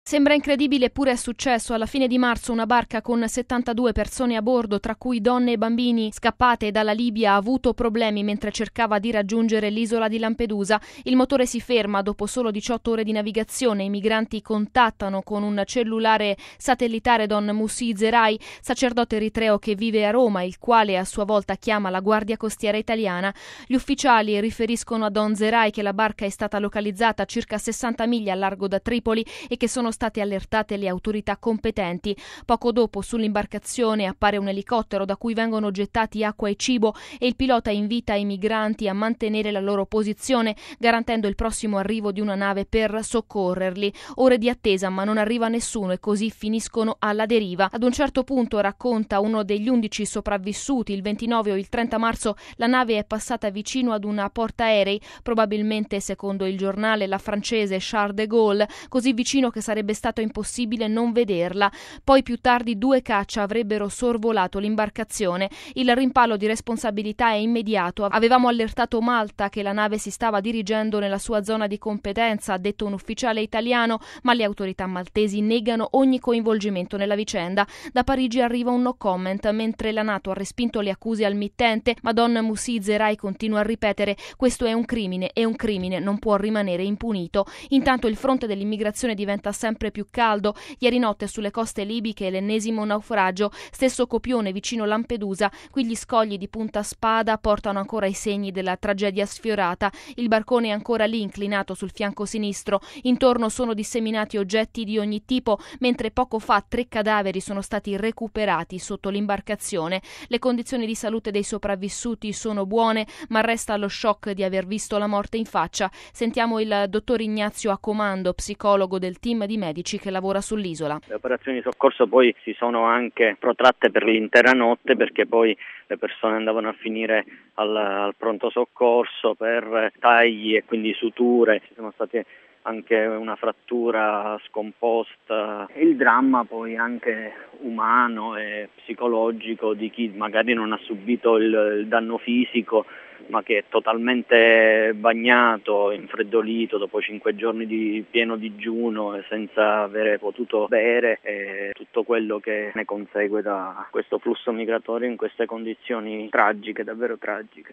Sembra incredibile, eppure è successo. Alla fine di marzo una barca con 72 persone a bordo, tra cui donne e bambini scappate dalla Libia, ha avuto problemi mentre cercava di raggiungere l'isola di Lampedusa. Il motore si ferma dopo solo 18 ore di navigazione. I migranti contattano con un cellulare satellitare Don Musi Zerai, sacerdote eritreo che vive a Roma, il quale a sua volta chiama la Guardia Costiera italiana. Gli ufficiali riferiscono a Don Zerai che la barca è stata localizzata a circa 60 miglia a largo da Tripoli e che sono state allertate le autorità competenti. Poco dopo sull'imbarcazione appare un elicottero da cui vengono gettati acqua e cibo e il pilota invita i migranti a mantenere la loro posizione, garantendo il prossimo arrivo di una nave per soccorrerli. Ore di attesa, ma non arriva nessuno e così finiscono alla deriva. Ad un certo punto, racconta uno degli 11 sopravvissuti, il 29 o il 30 marzo la nave è passata vicino ad una portaerei, probabilmente, secondo il giornale, la francese Charles de Gaulle, così vicino che sarebbe stato impossibile non vederla. Poi più tardi 2 caccia avrebbero sorvolato l'imbarcazione. Il rimpallo di responsabilità è immediato. Avevamo allertato Malta che la nave si stava dirigendo nella sua zona di competenza, ha detto un ufficiale italiano, ma le autorità maltesi negano ogni coinvolgimento nella vicenda. Da Parigi arriva un no comment, mentre la NATO ha respinto le accuse al mittente, ma Don Musi Zerai continua a ripetere: questo è un crimine e un crimine non può rimanere impunito. Intanto il fronte dell'immigrazione diventa sempre più caldo. Ieri notte sulle coste libiche l'ennesimo naufragio, stesso copione vicino Lampedusa. Qui gli scogli di Punta Spada portano ancora i segni della tragedia sfiorata. Il barcone è ancora lì inclinato sul fianco sinistro. Intorno sono disseminati oggetti di ogni tipo, mentre poco fa 3 cadaveri sono stati recuperati sotto l'imbarcazione. Le condizioni di salute dei sopravvissuti sono buone, ma resta lo shock di aver visto la morte in faccia. Sentiamo il dottor Ignazio Accomando, psicologo del team di medici che lavora sull'isola. Le operazioni di soccorso poi si sono anche protratte per l'intera notte, perché poi le persone andavano a finire al pronto soccorso per tagli e quindi suture. Ci sono state anche una frattura scomposta. Il dramma poi anche umano e psicologico di chi magari non ha subito il danno fisico, ma che è totalmente bagnato, infreddolito dopo 5 giorni di pieno digiuno e senza avere potuto bere, e tutto quello che ne consegue da questo flusso migratorio in queste condizioni tragiche, davvero tragiche.